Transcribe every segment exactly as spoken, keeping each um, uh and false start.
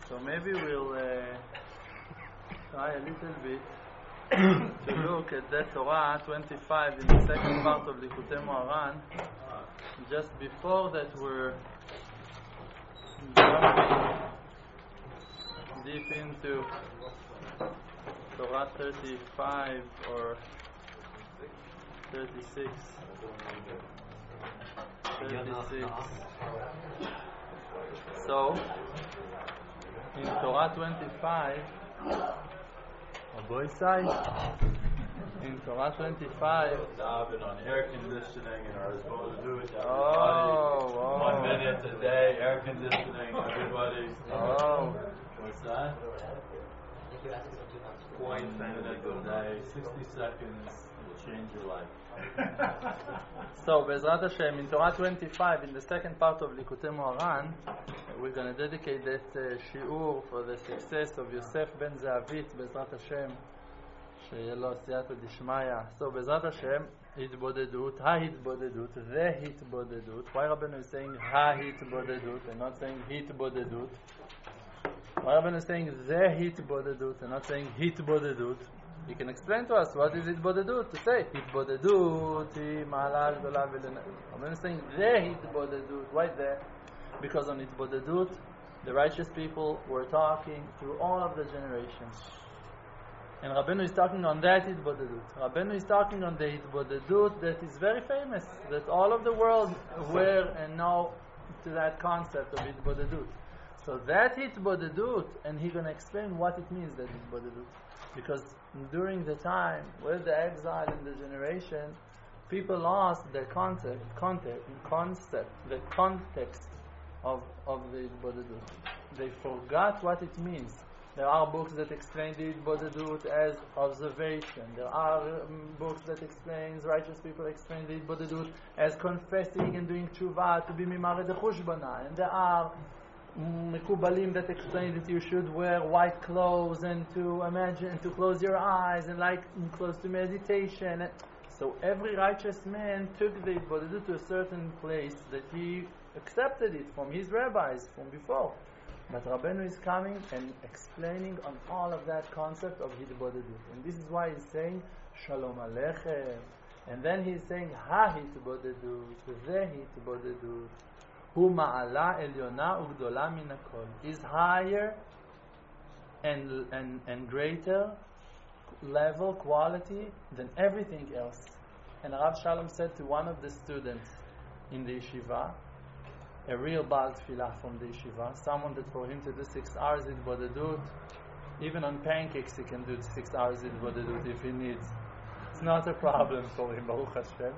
So maybe we'll uh, try a little bit to look at that Torah twenty-five in the second part of Likutei Moharan. Just before that, we're jumping deep into Torah thirty-five or thirty-six. thirty-six. So, in Torah twenty-five, oh boy, side. In Torah twenty-five, Daven on air conditioning and are supposed to do it. Oh, oh. One minute a day, air conditioning, everybody. Oh. What's that? One minute a day, sixty seconds will change your life. So, Bezrat Hashem, in Torah twenty-five, in the second part of Likutei Moharan, we're going to dedicate that uh, shiur for the success of Yosef ben Ze'avit, Bezrat Hashem, שיהיה לו סייעתא דשמיא. So, Bezrat Hashem, התבודדות, ההתבודדות, the התבודדות. Why Rabbeinu is saying ההתבודדות and not saying התבודדות? Why Rabbeinu is saying the התבודדות and not saying התבודדות? You can explain to us what is התבודדות, to say התבודדות היא מעלה גדולה ולנ... Rabbeinu is saying the התבודדות. Why there? Because on התבודדות, the righteous people were talking through all of the generations. And Rabbeinu is talking on that Hitbodedut. Rabbeinu is talking on the Hitbodedut that is very famous, that all of the world were and know to that concept of Hitbodedut. So that Hitbodedut, and he's going to explain what it means, that Hitbodedut. Because during the time with the exile and the generation, people lost the concept, concept, concept the context of, of the Hitbodedut. They forgot what it means. There are books that explain the Hitbodedut as observation. There are um, books that explain, righteous people explain the Hitbodedut as confessing and doing tshuva to be mimare de chushbana. And there are mekubalim that explain that you should wear white clothes and to imagine and to close your eyes and like close to meditation. And so every righteous man took the Hitbodedut to a certain place that he accepted it from his rabbis from before. But Rabbeinu is coming and explaining on all of that concept of Hitbodedut. And this is why he's saying, Shalom Aleichem. And then he's saying, Ha Hitbodedut, the Hitbodedut, Hu Ma'ala Elyona Ugdola Min Hakol, is higher and, and, and greater level, quality than everything else. And Rav Shalom said to one of the students in the yeshiva, a real Baal Tfilah from the yeshiva, someone that for him to do six hours Hitbodedut, even on pancakes he can do six hours Hitbodedut if he needs. It's not a problem for him, Baruch Hashem.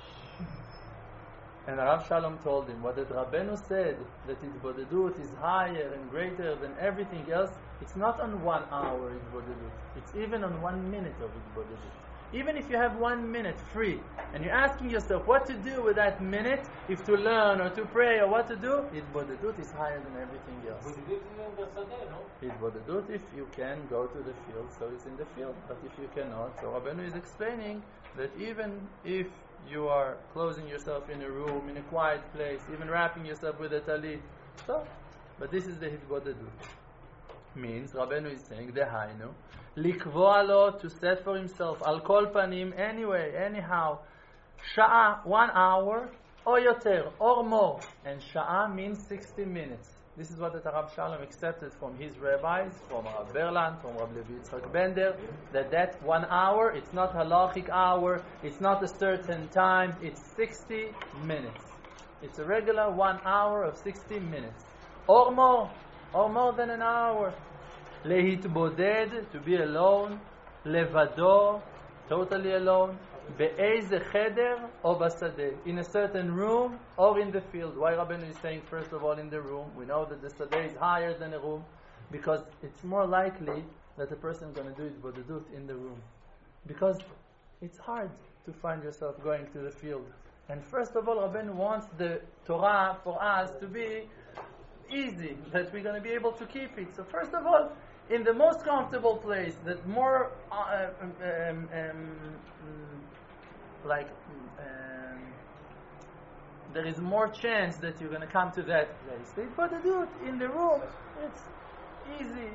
And Rav Shalom told him, what that Rabbeinu said, that Hitbodedut is higher and greater than everything else, it's not on one hour Hitbodedut, it's even on one minute of Hitbodedut. Even if you have one minute free, and you're asking yourself what to do with that minute, if to learn or to pray or what to do, Hitbodedut is higher than everything else. Hitbodedut, if you can go to the field, so it's in the field. But if you cannot, so Rabbeinu is explaining that even if you are closing yourself in a room, in a quiet place, even wrapping yourself with a talit, so, but this is the Hitbodedut. Means, Rabbeinu is saying, Dehainu, likvoa lo, to set for himself, al kol panim, anyway, anyhow, sha'a, one hour, or yoter, or more. And sha'a means sixty minutes. This is what the Rav Shalom accepted from his rabbis, from Rav Berland, from Rav Levi Yitzchak Bender, that that one hour, it's not halachic hour, it's not a certain time, it's sixty minutes. It's a regular one hour of sixty minutes. Or more, or more than an hour. Lehitboded, to be alone. Levado, totally alone. Be'eze cheder or basadeh, in a certain room or in the field. Why Rabbeinu is saying first of all in the room? We know that the sadeh is higher than a room because it's more likely that a person is going to do it bodedut in the room, because it's hard to find yourself going to the field. And first of all, Rabbeinu wants the Torah for us to be easy, that we're going to be able to keep it. So first of all, in the most comfortable place, that more uh, um, um, um, like um, there is more chance that you're going to come to that place. But to do it in the room, it's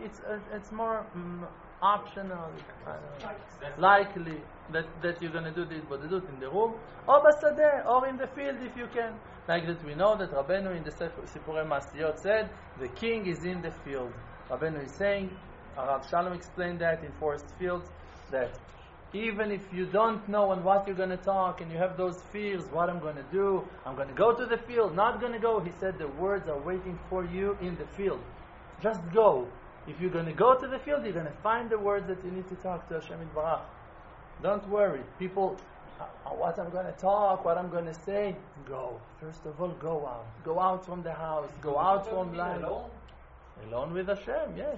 it's uh, it's more mm, optional, I don't know, likely that, that you're going to do the התבודדות in the room, or בשדה, or in the field if you can. Like that we know that Rabbeinu in the Sipurei Masiyot said, the king is in the field. Rabbeinu is saying, Rav Shalom explained that in Forest Fields, that even if you don't know on what you're going to talk and you have those fears, what I'm going to do, I'm going to go to the field, not going to go, he said the words are waiting for you in the field. Just go. If you're going to go to the field, you're going to find the words that you need to talk to Hashem Yitbarach. Don't worry. People, uh, what I'm going to talk, what I'm going to say, go. First of all, go out. Go out from the house. Go out from life. Alone? Alone with Hashem, yes.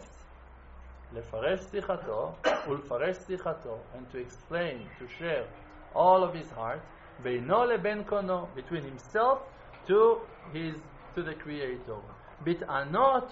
לפרש שיחתו ולפרש שיחתו, and to explain, to share all of his heart, בינו לבין קונו, between himself to his, to the Creator. בטענות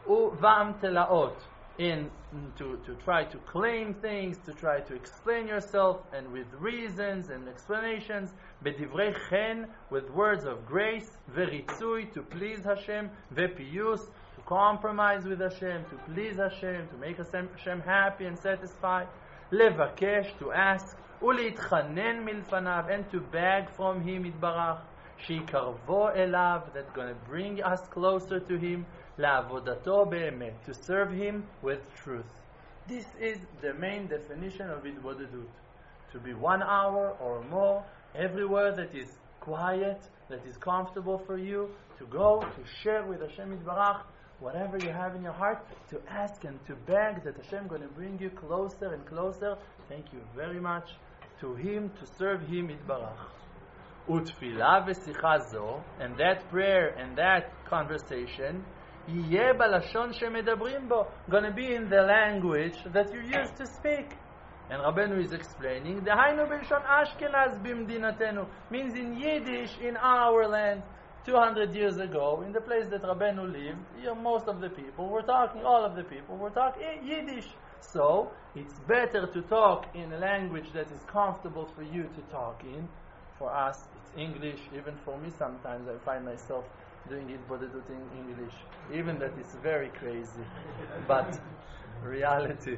ובאמתלאות, in to, to try to claim things, to try to explain yourself, and with reasons and explanations, בדברי חן, with words of grace, וריצוי, to please Hashem, ופיוס, to compromise with Hashem, to please Hashem, to make Hashem, Hashem happy and satisfied, לבקש, to ask, ולהתחנן מלפניו, and to beg from Him יתברך, שיקרבו אליו, that's going to bring us closer to Him, לעבודתו באמת, to serve Him with truth. This is the main definition of התבודדות. To be one hour or more, everywhere that is quiet, that is comfortable for you, to go, to share with Hashem Yitbarach, whatever you have in your heart, to ask and to beg that Hashem is going to bring you closer and closer, thank you very much, to Him, to serve Him Yitbarach. ותפילה ושיחה זו, and that prayer and that conversation, יהיה בלשון שמדברים בו, going to be in the language that you used to speak. And Rabbeinu is explaining, דהיינו בלשון אשכנז במדינתנו, means in Yiddish in our land. two hundred years ago, in the place that Rabbeinu lived, you know, most of the people were talking, all of the people were talking Yiddish. So, it's better to talk in a language that is comfortable for you to talk in. For us, it's English. Even for me, sometimes I find myself doing it, but in English. Even that is very crazy. But, reality.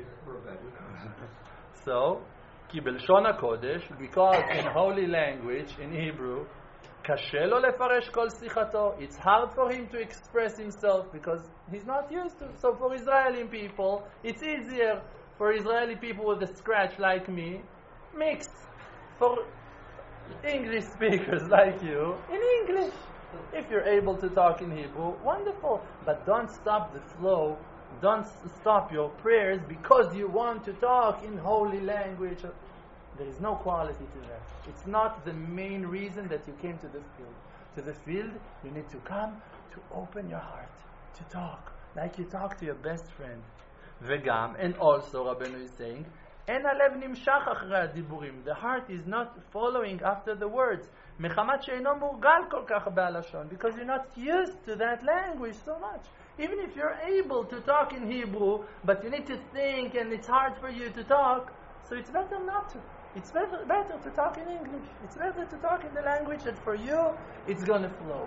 So, כי בלשון הקודש, because in holy language, in Hebrew, קשה לו לפרש כל שיחתו. It's hard for him to express himself because he's not used to. So for Israeli people, it's easier for Israeli people with a scratch like me, mixed. For English speakers like you, in English. If you're able to talk in Hebrew, wonderful. But don't stop the flow. Don't stop your prayers because you want to talk in holy language. There is no quality to that. It's not the main reason that you came to the field. To the field, you need to come to open your heart, to talk, like you talk to your best friend. וגם, and also, Rabbeinu is saying, אין הלב נמשך אחרי הדיבורים. The heart is not following after the words. מחמת שאינו מורגל כל כך בלשון. Because you're not used to that language so much. Even if you're able to talk in Hebrew, but you need to think and it's hard for you to talk, so it's better not to. It's better, better to talk in English. It's better to talk in the language that for you, it's going to flow.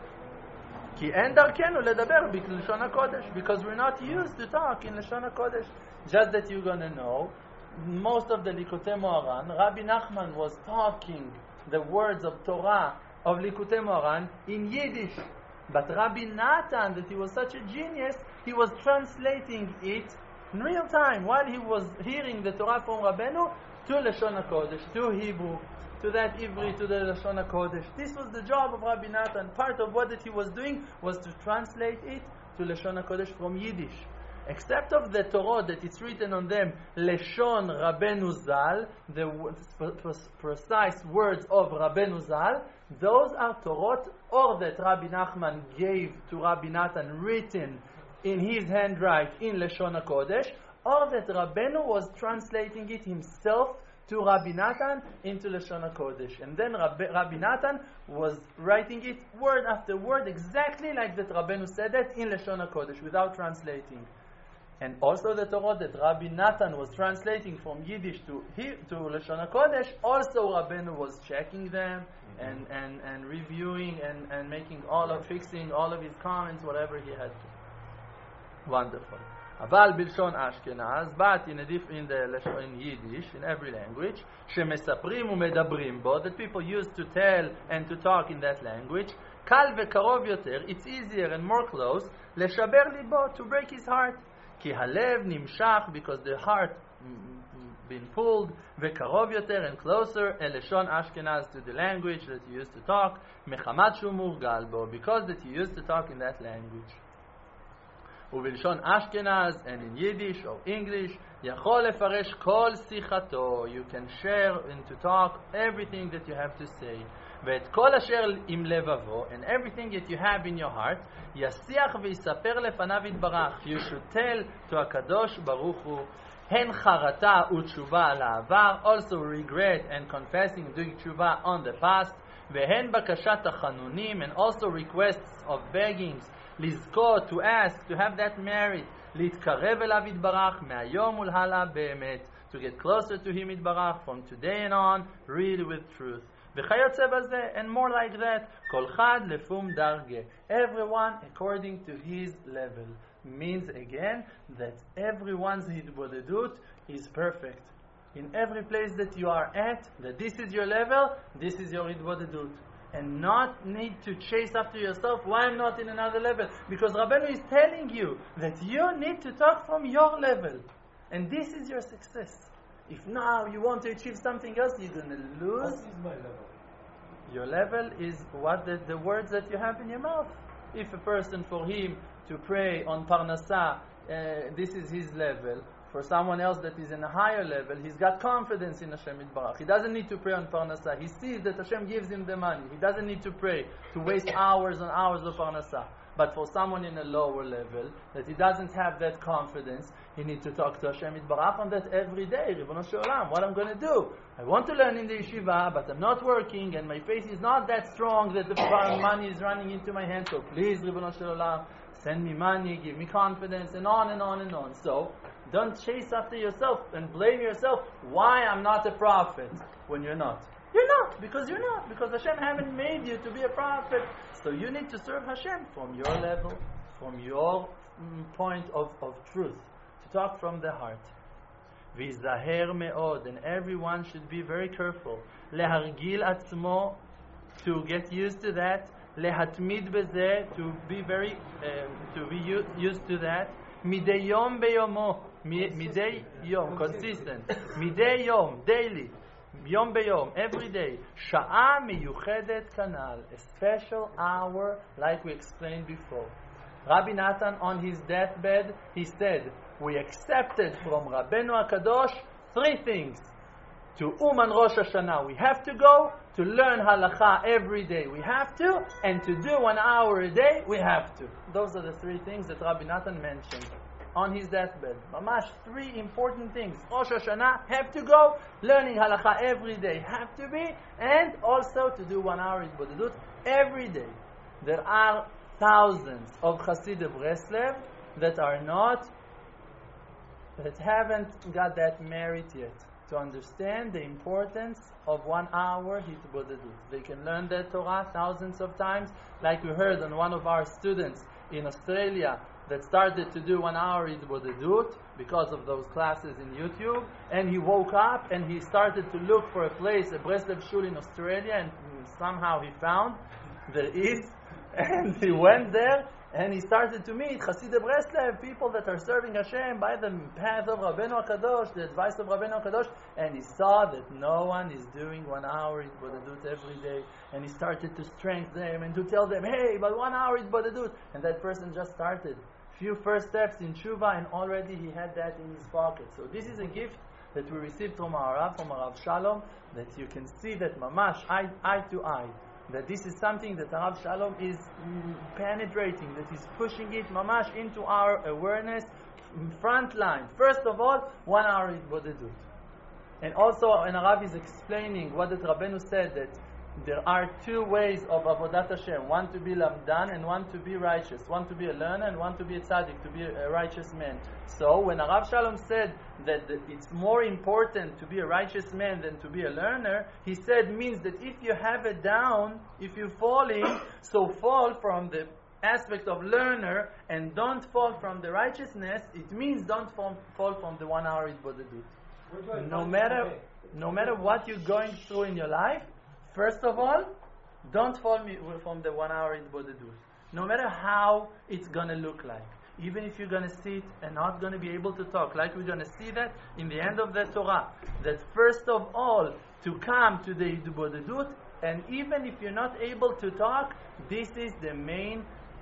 כי אין דרכנו לדבר בלשון הקודש. Because we're not used to talk in לשון הקודש. Just that you're going to know, most of the Likutei Moharan, Rabbi Nachman was talking the words of Torah of Likutei Moharan in Yiddish. But Rabbi Natan, that he was such a genius, he was translating it in real time while he was hearing the Torah from Rabbeinu to Lashon HaKodesh, to Hebrew, to that Ivri, to the Lashon HaKodesh. This was the job of Rabbi Natan. Part of what that he was doing was to translate it to Lashon HaKodesh from Yiddish. Except of the Torah that it's written on them, Lashon Rabbeinu Zal, the precise words of Rabbeinu Zal, those are Torot, or that Rabbi Nachman gave to Rabbi Natan written in his handwriting in Lashon HaKodesh, or that Rabbeinu was translating it himself to Rabbi Natan into Lashon HaKodesh. And then Rabbi, Rabbi Natan was writing it word after word exactly like that Rabbeinu said it in Lashon HaKodesh without translating. And also the Torah that Rabbi Natan was translating from Yiddish to to Lashon HaKodesh, also Rabbeinu was checking them mm-hmm. and, and, and reviewing and, and making all of, fixing all of his comments, whatever he had to. Wonderful. אבל בלשון אשכנז, but in, a diff, in, the, in Yiddish, in every language, שמספרים ומדברים בו, that people used to tell and to talk in that language, קל וקרוב יותר, it's easier and more close, לשבר ליבו, to break his heart. כי הלב נמשך, because the heart been pulled, וקרוב יותר and closer, אל לשון אשכנז, to the language that you used to talk, מחמת שהוא מורגל בו, because that you used to talk in that language. ובלשון אשכנז, and in Yiddish or English, יכול לפרש כל שיחתו, you can share and to talk everything that you have to say, ואת כל אשר עם לבבו, and everything that you have in your heart, ישיח ויספר לפניו יתברך, you should tell to הקדוש ברוך הוא, הן חרטה ותשובה על העבר, also regret and confessing, doing תשובה on the past, והן בקשת החנונים, and also requests of beggings, לזכות, to ask, to have that merit, להתקרב אליו יתברך, מהיום ולהלאה באמת, to get closer to him יתברך, from today and on, really with truth. וכיוצא בזה, and more like that, כל אחד לפום דרגה, everyone according to his level, means again that everyone's hitbodedut is perfect. In every place that you are at, that this is your level, this is your hitbodedut. And not need to chase after yourself, why I'm not in another level? Because Rabbeinu is telling you that you need to talk from your level. And this is your success. If now you want to achieve something else, you're going to lose. What is my level? Your level is what the, the words that you have in your mouth. If a person, for him to pray on Parnasah, uh, this is his level. For someone else that is in a higher level, he's got confidence in Hashem Yitbarach. He doesn't need to pray on Parnasah. He sees that Hashem gives him the money. He doesn't need to pray to waste hours and hours of Parnasah. But for someone in a lower level, that he doesn't have that confidence, he needs to talk to Hashem Yitbarach on that every day. Ribono shel olam, what I'm going to do? I want to learn in the yeshiva, but I'm not working, and my faith is not that strong that the money is running into my hand. So please, Ribono shel olam, send me money, give me confidence, and on and on and on. So, don't chase after yourself and blame yourself why I'm not a prophet when you're not. You're not, because you're not, because Hashem haven't made you to be a prophet. So you need to serve Hashem from your level, from your mm, point of, of truth, to talk from the heart. V'zaher me'od, and everyone should be very careful. Lehargil atzmo, to get used to that. Lehatmid beze, to be very, um, to be u- used to that. Midei yom beyomo, midei yom, consistent. Midei yom, daily. Yom beyom, every day. Sha'a miyuchedet kanal, a special hour, like we explained before. Rabbi Natan, on his deathbed, he said, we accepted from Rabbeinu HaKadosh three things. To Uman Rosh Hashanah, we have to go. To learn halacha every day, we have to. And to do one hour a day, we have to. Those are the three things that Rabbi Natan mentioned on his deathbed. Mamash, three important things. Rosh Hashanah, have to go. Learning halacha every day, have to be. And also to do one hour hitbodedut every day. There are thousands of Chassidim Breslev that are not, that haven't got that merit yet to understand the importance of one hour hitbodedut. They can learn that Torah thousands of times, like we heard on one of our students in Australia that started to do one hour hitbodedut because of those classes in YouTube, and he woke up and he started to look for a place, a Breslev shul in Australia, and somehow he found there is, and he went there and he started to meet Chassidim Breslev, people that are serving Hashem by the path of Rabbeinu HaKadosh, the advice of Rabbeinu HaKadosh, and he saw that no one is doing one hour hitbodedut every day, and he started to strengthen them and to tell them, hey, but one hour hitbodedut, and that person just started few first steps in tshuva, and already he had that in his pocket. So this is a gift that we received from our Rav, from our Rav Shalom, that you can see that mamash, eye, eye to eye, that this is something that Rav Shalom is mm, penetrating, that is pushing it mamash into our awareness, front line. First of all, one hour hitbodedut. And also, when Rav is explaining what the Rabbeinu said, that there are two ways of Avodat Hashem, one to be lamdan and one to be righteous, one to be a learner and one to be a tzaddik, to be a righteous man. So when Rav Shalom said that it's more important to be a righteous man than to be a learner, he said means that if you have it down, if you're falling, so fall from the aspect of learner and don't fall from the righteousness, it means don't fall, fall from the one hour Hitbodedut. No matter, no matter what you're going through in your life, first of all, don't fall me- from the one hour Hitbodedut. No matter how it's going to look like. Even if you're going to sit and not going to be able to talk, like we're going to see that in the end of the Torah, that first of all, to come to the Hitbodedut, and even if you're not able to talk, this is the main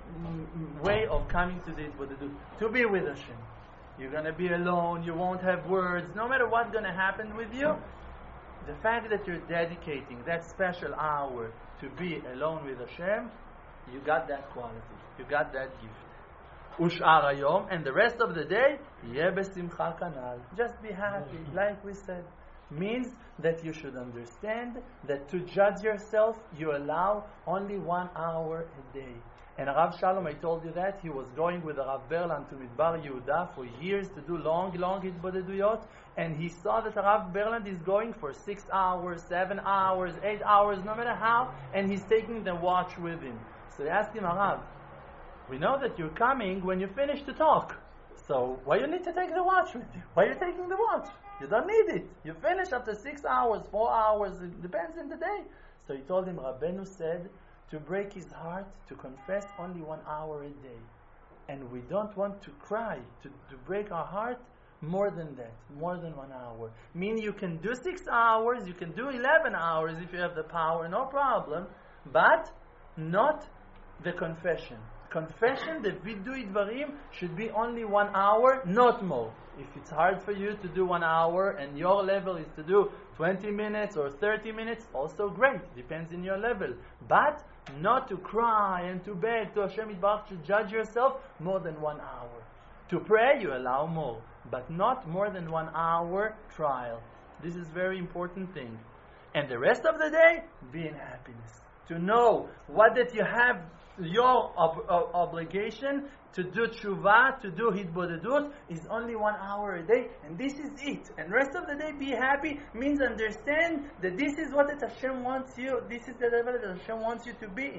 mm, way of coming to the Hitbodedut, to be with Hashem. You're going to be alone, you won't have words, no matter what's going to happen with you, the fact that you're dedicating that special hour to be alone with Hashem, you got that quality, you got that gift. Ush'ar hayom, and the rest of the day, yeh besimcha kanal. Just be happy, like we said. Means that you should understand that to judge yourself, you allow only one hour a day. And Rav Shalom, I told you that, he was going with Rav Berland to Midbar Yehuda for years to do long, long Hitbodeduyot, and he saw that Rav Berland is going for six hours, seven hours, eight hours, no matter how, and he's taking the watch with him. So they asked him, Rav, we know that you're coming when you finish to talk. So why you need to take the watch with you? Why are you taking the watch? You don't need it. You finish after six hours, four hours, it depends on the day. So he told him, Rabbeinu said, to break his heart, to confess only one hour a day. And we don't want to cry, to, to break our heart more than that, more than one hour. Meaning you can do six hours, you can do eleven hours if you have the power, no problem, but not the confession. Confession, the vidui dvarim, should be only one hour, not more. If it's hard for you to do one hour and your level is to do twenty minutes or thirty minutes, also great, depends on your level. But not to cry and to beg to Hashem Yitbarach to judge yourself more than one hour. To pray, you allow more, but not more than one hour trial. This is very important thing. And the rest of the day, be in happiness. To know what that you have your ob- ob- obligation to do tshuva, to do hitbodedut, is only one hour a day, and this is it. And rest of the day, be happy, means understand that this is what that Hashem wants you, this is the level that Hashem wants you to be.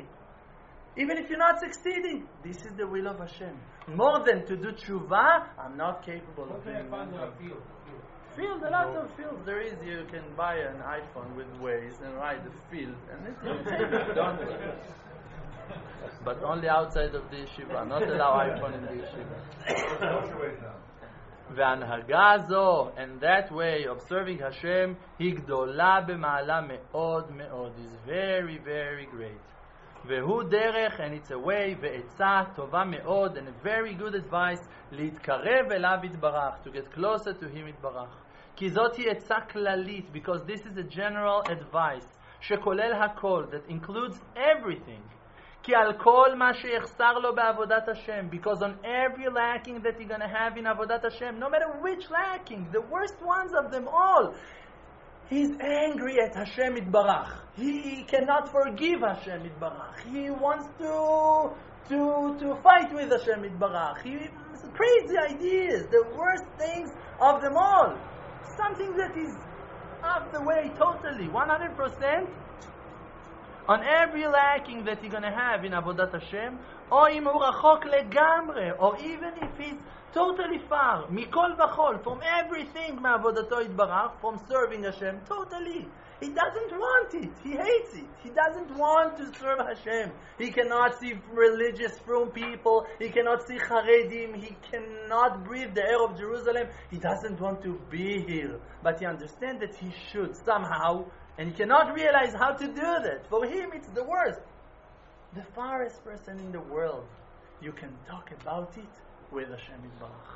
Even if you're not succeeding, this is the will of Hashem. More than to do tshuva, I'm not capable of doing it. Field, a lot of fields there is. You can buy an iPhone with Waze and ride the field, and it's done. But only outside of the yeshiva, not allow iPhone in the yeshiva. והנהגה זו, and that way of serving Hashem, היא גדולה במעלה מאוד מאוד, is very very great. והוא דרך, and it's a way, ועצה טובה מאוד, and a very good advice, להתקרב אליו יתברך, to get closer to him יתברך. כי זאת היא עצה כללית, because this is a general advice, שכולל הכל, that includes everything. כי על כל מה שיחסר לו בעבודת השם, because on every lacking that you're going to have in עבודת השם, no matter which lacking, the worst ones of them all, he's angry at Hashem Yitbarach. He cannot forgive Hashem Yitbarach. He wants to to to fight with Hashem Yitbarach. He has crazy ideas, the worst things of them all. Something that is off the way totally, one hundred percent. On every lacking that you're going to have in Avodat Hashem, or אם הוא רחוק לגמרי, or even if he's totally far, מכל וכול, from everything מעבודתו יתברך, from serving Hashem, totally. He doesn't want it. He hates it. He doesn't want to serve Hashem. He cannot see religious from people. He cannot see Haredim. He cannot breathe the air of Jerusalem. He doesn't want to be here. But he understands that he should somehow, and he cannot realize how to do that. For him, it's the worst. The farthest person in the world, you can talk about it with Hashem Yitbarach.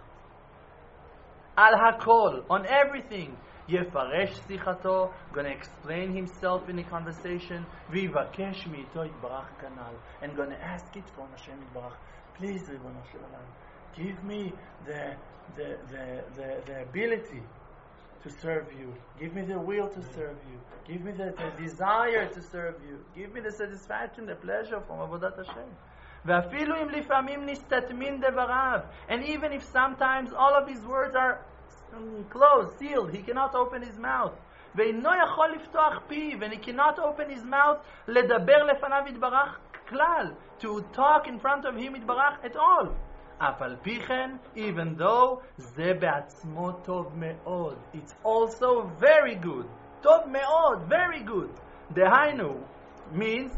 Al hakol, on everything. יפרש שיחתו, going to explain himself in the conversation, ויבקש מאיתו יתברך כנ"ל, and going to ask it from Hashem Yitbarach. Please, ריבונו של עולם, give me the, the, the, the, the ability to serve you. Give me the will to serve you. Give me the, the desire to serve you. Give me the satisfaction, the pleasure from עבודת השם. ואפילו אם לפעמים נסתתמים דבריו, and even if sometimes all of his words are closed, sealed, he cannot open his mouth. ואינו יכול לפתוח פיו, and he cannot open his mouth לדבר לפניו יתברך klal to talk in front of him יתברך at all. אף על פי כן, even though זה בעצמו טוב מאוד. It's also very good. טוב מאוד, very good. דהיינו means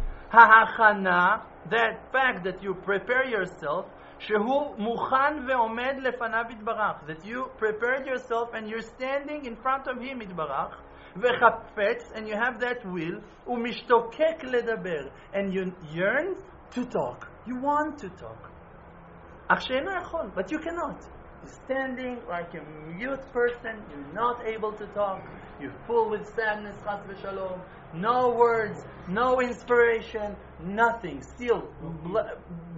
ההכנה, that fact that you prepare yourself, שהוא מוכן ועומד לפניו יתברך, that you prepared yourself and you're standing in front of him יתברך, וחפץ, and you have that will, ומשתוקק לדבר, and you yearn to talk. You want to talk. אך שאינו יכול, but you cannot. You're standing like a mute person, you're not able to talk, you're full with sadness, chas v'shalom, no words, no inspiration, nothing. Still, bla-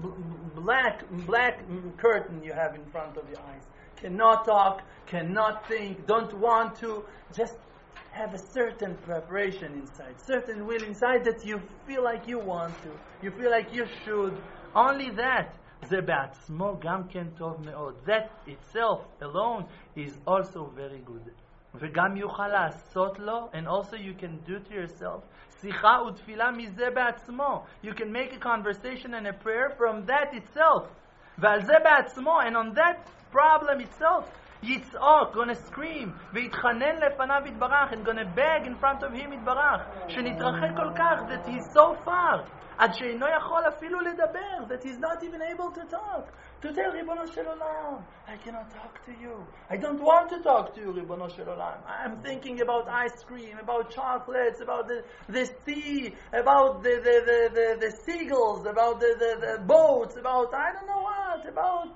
black, black curtain you have in front of your eyes. Cannot talk, cannot think, don't want to, just have a certain preparation inside, certain will inside that you feel like you want to, you feel like you should. Only that. זה בעצמו גם כן טוב מאוד. That itself alone is also very good. וגם יוכל לעשות לו, and also you can do to yourself, שיחה ותפילה מזה בעצמו. You can make a conversation and a prayer from that itself. ועל זה בעצמו, and on that problem itself, יצעוק, gonna scream, ויתחנן לפניו יתברך, and gonna beg in front of him יתברך, שנתרחק כל כך, that he's so far, עד שאינו יכול אפילו לדבר, that he's not even able to talk, to tell ריבונו של עולם, I cannot talk to you, I don't want to talk to you, ריבונו של עולם, I'm thinking about ice cream, about chocolates, about the, the sea, about the, the, the, the, the seagulls, about the, the, the boats, about I don't know what, about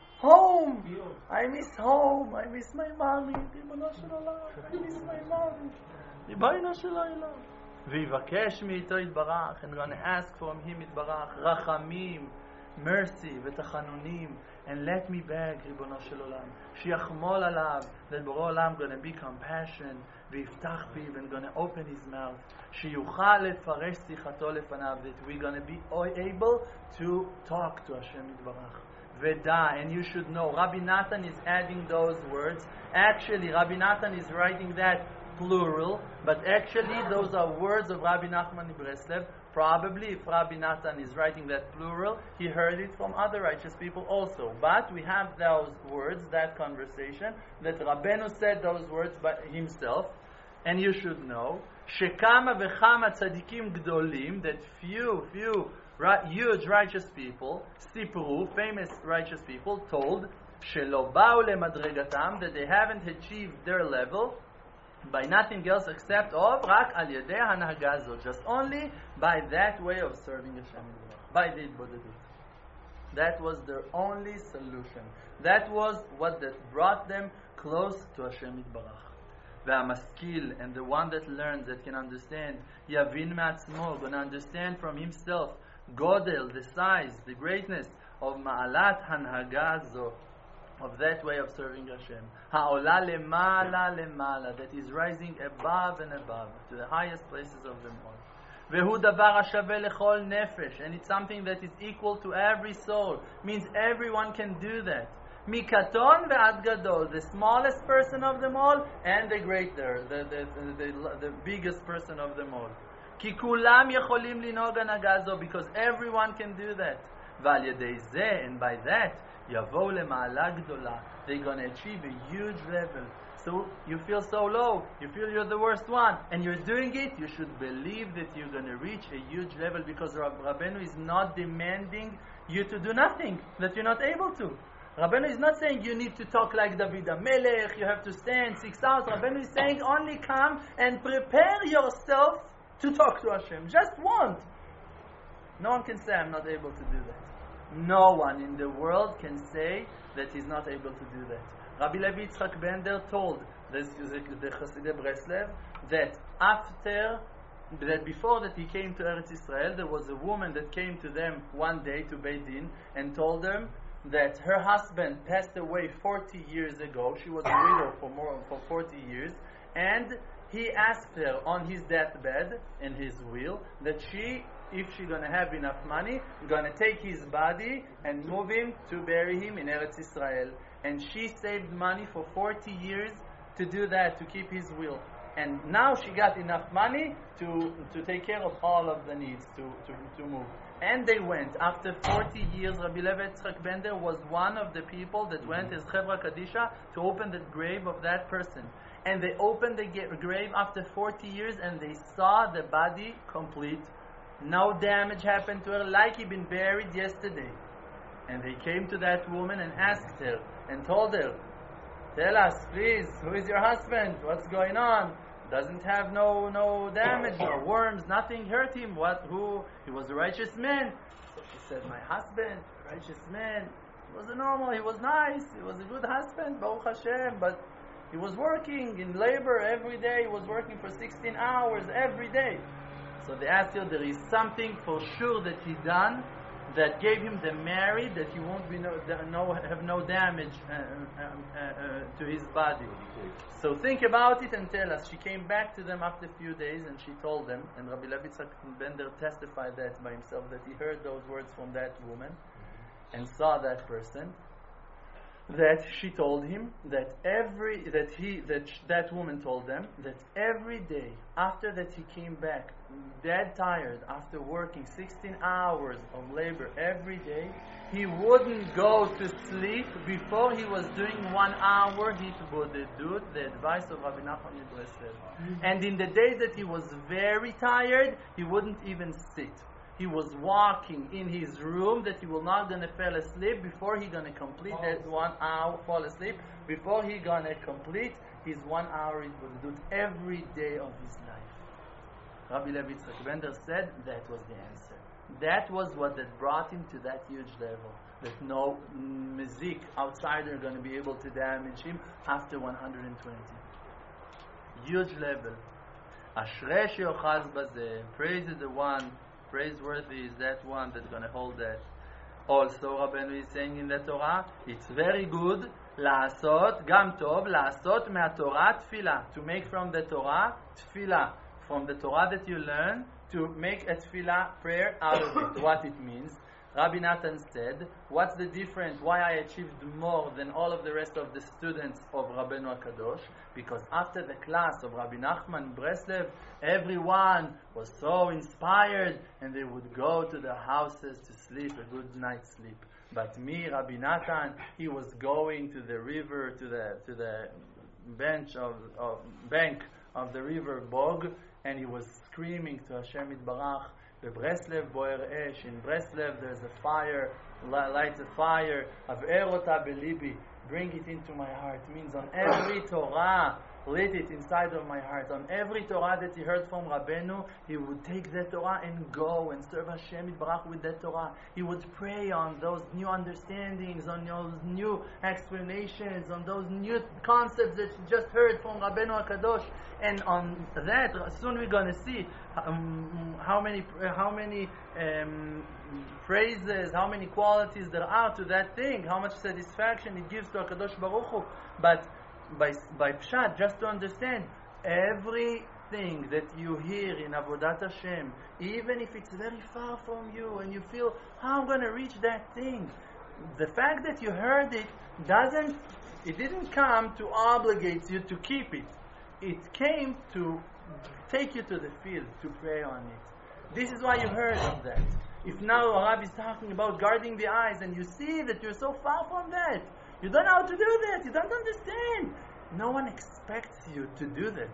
home. I miss home. I miss my mommy. ריבונו של עולם. I miss my mommy. ריבונו של עולם. ויבקש מאיתו יתברך. And gonna ask from him יתברך. רחמים, mercy ותחנונים. And let me beg, ריבונו של עולם. שיחמול עליו. That בורא עולם gonna be compassion. ויפתח פיו. And gonna open his mouth. שיוכל לפרש שיחתו לפניו. That we're gonna be able to talk to Hashem יתברך. Veda, and you should know, Rabbi Natan is adding those words. Actually, Rabbi Natan is writing that plural, but actually those are words of Rabbi Nachman of Breslev. Probably, if Rabbi Natan is writing that plural, he heard it from other righteous people also. But we have those words, that conversation, that Rabbeinu said those words by himself, and you should know, Shekama v'chama tzadikim gdolim, that few, few, Right, huge righteous people, Sipru, famous righteous people, told שלא באו למדרגתם, that they haven't achieved their level by nothing else except of רק על ידי ההנהגה הזאת, just only by that way of serving Hashem, by the התבודדות. That was their only solution. That was what that brought them close to Hashem יתברך. והמשכיל, and the one that learns, that can understand, יבין מעצמו, gonna understand from himself, Godel, the size, the greatness of Ma'alat Hanhaga Zo, of that way of serving Hashem. Ha'ola lemala lemala, that is rising above and above, to the highest places of them all. Vehu davar hashave lechol nefesh, and it's something that is equal to every soul, means everyone can do that. Mikaton ve'ad gadol, the smallest person of them all, and the greater, the, the, the, the, the biggest person of them all. כי כולם יכולים לנהוג הנהגה זו, because everyone can do that. ועל ידי זה, and by that, יבואו למעלה גדולה. They're going to achieve a huge level. So you feel so low, you feel you're the worst one, and you're doing it, you should believe that you're going to reach a huge level, because Rabbeinu is not demanding you to do nothing that you're not able to. Rabbeinu is not saying you need to talk like David HaMelech, you have to stand six hours. Rabbeinu is saying only come and prepare yourself to talk to Hashem. Just want. No one can say I'm not able to do that. No one in the world can say that he's not able to do that. Rabbi Levi Yitzchak Bender told this, the Chasidei Breslev that after, that before that he came to Eretz Israel, there was a woman that came to them one day to Beit Din and told them that her husband passed away forty years ago. She was a widow for more for forty years, and he asked her on his deathbed, in his will, that she, if she's going to have enough money, going to take his body and move him to bury him in Eretz Israel. And she saved money for forty years to do that, to keep his will. And now she got enough money to to take care of all of the needs to, to, to move. And they went. After forty years, Rabbi Levi Yitzchak Bender was one of the people that went as Chevra Kadisha to open the grave of that person. And they opened the ga- grave after forty years and they saw the body complete. No damage happened to her, like he'd been buried yesterday. And they came to that woman and asked her and told her, tell us, please, who is your husband? What's going on? Doesn't have no no damage, no worms, nothing hurt him. What? Who? He was a righteous man. So she said, my husband, righteous man. He was a normal, he was nice, he was a good husband, Baruch Hashem, but he was working in labor every day. He was working for sixteen hours every day. So they asked her, there is something for sure that he done that gave him the merit that he won't be no, no have no damage uh, uh, uh, uh, to his body. So think about it and tell us. She came back to them after a few days and she told them, and Rabbi Levi Yitzchak Bender testified that by himself, that he heard those words from that woman and saw that person, that she told him that every that he that sh- that woman told them that every day after that he came back dead tired after working sixteen hours of labor every day, he wouldn't go to sleep before he was doing one hour hitbud, the advice of Rabbi Nachman of Breslev. Mm-hmm. And in the days that he was very tired, he wouldn't even sit. He was walking in his room that he will not gonna fall asleep before he gonna complete that one hour, fall asleep, before he gonna complete his one hour hitbud every day of his life. Rabbi Levi Yitzchak Bender said that was the answer. That was what that brought him to that huge level. That no mazik, outsider, going to be able to damage him after one hundred twenty. Huge level. Ashrei she'ochaz bazeh. Praise is the one, praiseworthy is that one that's going to hold that. Also, Rabbeinu is saying in the Torah, it's very good, לעשות, גם טוב, לעשות מהתורה תפילה. To make from the Torah, תפילה. From the Torah that you learn, to make a tefillah prayer out of it. What it means. Rabbi Natan said, what's the difference, why I achieved more than all of the rest of the students of Rabbeinu HaKadosh? Because after the class of Rabbi Nachman Breslev, everyone was so inspired and they would go to their houses to sleep, a good night's sleep. But me, Rabbi Natan, he was going to the river, to the to the bench of, of bank of the river Bog, and he was screaming to Hashem Yitbarach, Breslev boer esh. In Breslev there's a fire, light a fire. Av'er ota belibi, bring it into my heart. Means on every Torah, lit it inside of my heart. On every Torah that he heard from Rabbeinu, he would take that Torah and go and serve Hashem Yitbarach with that Torah. He would pray on those new understandings, on those new explanations, on those new concepts that he just heard from Rabbeinu HaKadosh. And on that, soon we're going to see um, how many how many um, phrases, how many qualities there are to that thing, how much satisfaction it gives to HaKadosh Baruch Hu. But by by Pshat, just to understand, everything that you hear in Avodat Hashem, even if it's very far from you and you feel, how I'm going to reach that thing, the fact that you heard it doesn't, it didn't come to obligate you to keep it. It came to take you to the field to pray on it. This is why you heard of that. If now a Rabbi is talking about guarding the eyes and you see that you're so far from that, you don't know how to do that, you don't understand. No one expects you to do that.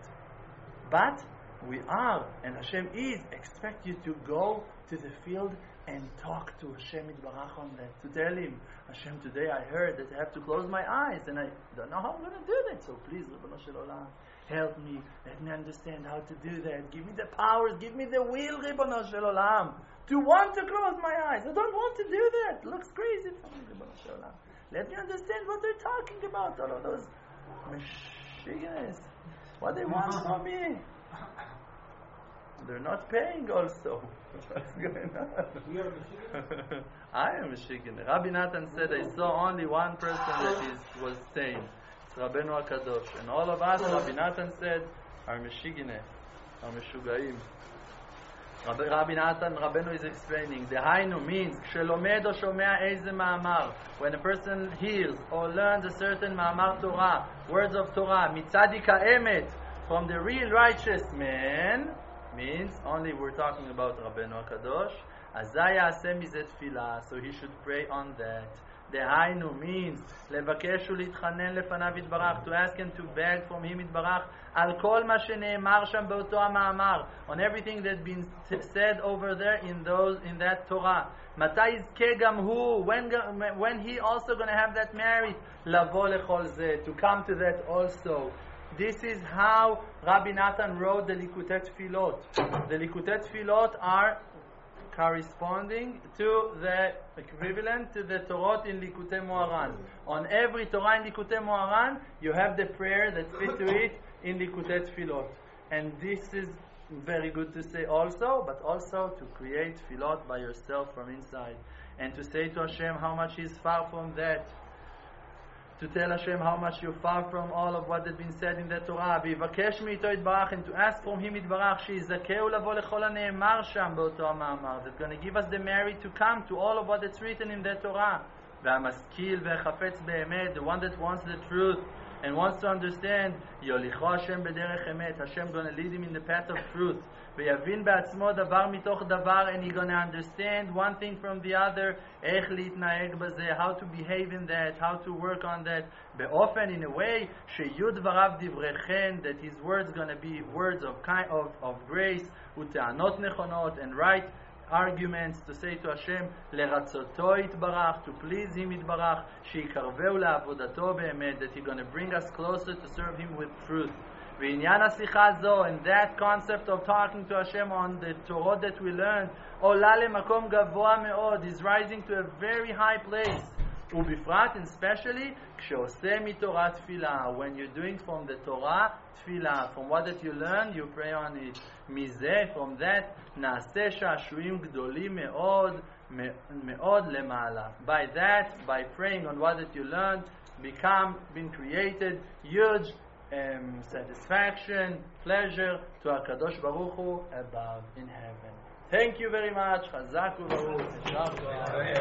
But we are, and Hashem is, expect you to go to the field and talk to Hashem Yitbarach on that. To tell him, Hashem, today I heard that I have to close my eyes and I don't know how I'm going to do that. So please, Ribono Shel Olam, help me, let me understand how to do that. Give me the powers, give me the will, Ribono Shel Olam, to want to close my eyes. I don't want to do that. It looks crazy for me, Ribono Shel Olam. Let me understand what they're talking about. All of those machines, what they want from me. They're not paying also. What's going on? We are Michigan. I am Michigan. Rabbi Natan said, I saw only one person that is, was sane. It's Rabbeinu HaKadosh. And all of us, Rabbi Natan said, are Michigan, are Meshugaim. Rabbi, Rabbi Natan, Rabbeinu is explaining, the Hainu means, כשלומד או שומע איזה מאמר. When a person hears or learns a certain מאמר Torah, words of Torah, מצדיק האמת, from the real righteous man, means only we're talking about Rabbeinu HaKadosh, Azai ya'aseh mizeh tefillah, so he should pray on that. דהיינו means לבקש ולהתחנן לפניו יתברך, to ask and to beg from him יתברך על כל מה שנאמר שם באותו המאמר, on everything that been said over there in those in that Torah. מתי יזכה גם הוא, when, when he also going to have that merit, לבוא לכל זה, to come to that also. This is how Rabbi Natan wrote the Likutei Tfilot. The Likutei Tfilot are corresponding to the equivalent to the Torah in Likutei Moharan. On every Torah in Likutei Moharan, you have the prayer that fits to it in Likutei Tfilot. And this is very good to say also, but also to create tfilot by yourself from inside. And to say to Hashem how much He's far from that. To tell Hashem how much you're far from all of what has been said in the Torah. ויבקש מאיתו יתברך, and to ask from him יתברך, שיזכהו לבוא לכל הנאמר שם באותו המאמר. That's going to give us the merit to come to all of what is written in the Torah. והמשכיל והחפץ באמת, the one that wants the truth and wants to understand, יוליכו השם בדרך אמת. Hashem going to lead him in the path of truth. ויבין בעצמו דבר מתוך דבר, and he's going to understand one thing from the other, איך להתנהג בזה, how to behave in that, how to work on that, באופן, in a way, שיהיו דבריו דברי חן, that his words going to be words of, kind, of, of grace, וטענות נכונות, and right arguments, to say to Hashem, לרצותו יתברך, to please him יתברך, שיקרבהו לעבודתו באמת, that he's going to bring us closer to serve him with truth. ועניין השיחה זו, and that concept of talking to Hashem on the Torah that we learned, עולה למקום גבוה מאוד, is rising to a very high place. ובפרט, and especially, כשעושה מתורה תפילה, when you're doing from the Torah תפילה, from what that you learn, you pray on it. מזה, from that, נעשה שעשועים גדולים מאוד, מאוד למעלה. By that, by praying on what that you learned, become, been created, huge Um, satisfaction, pleasure to HaKadosh Baruch Hu above in heaven. Thank you very much. Chazak u'baruch.